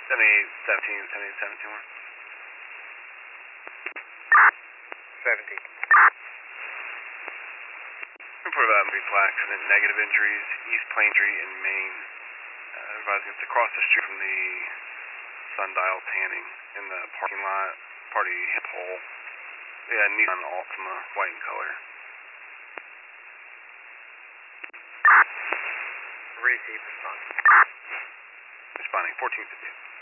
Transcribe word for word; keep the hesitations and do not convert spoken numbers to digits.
seventy-eight seventeen, seventy-eight seventeen one. seventy. Report about vehicle accident, negative injuries, East Plain Street in Maine. Uh, advising it's across the street from the Sundial Tanning in the parking lot, party hip hole. Yeah, Nissan Altima, white in color. Receive response. Responding, fourteen fifty.